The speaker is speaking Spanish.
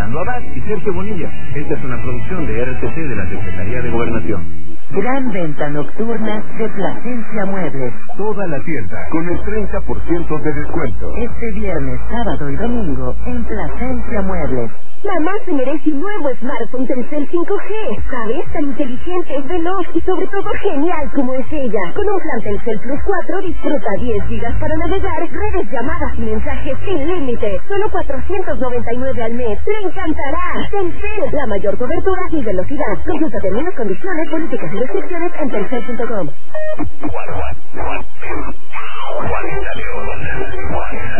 Fernando Abad y Sergio Bonilla. Esta es una producción de RTC de la Secretaría de Gobernación. Gran venta nocturna de Plasencia Muebles. Toda la tienda con el 30% de descuento. Este viernes, sábado y domingo en Plasencia Muebles. Mamá se merece un nuevo smartphone Telcel 5G. ¿Sabes? Tan inteligente, veloz y sobre todo genial como es ella. Con un plan Telcel Plus 4 disfruta 10 gigas para navegar, redes, llamadas y mensajes sin límite. Solo 499 al mes. ¡Te encantará! Telcel, la mayor cobertura y velocidad. Consulta términos, condiciones, políticas y restricciones en telcel.com.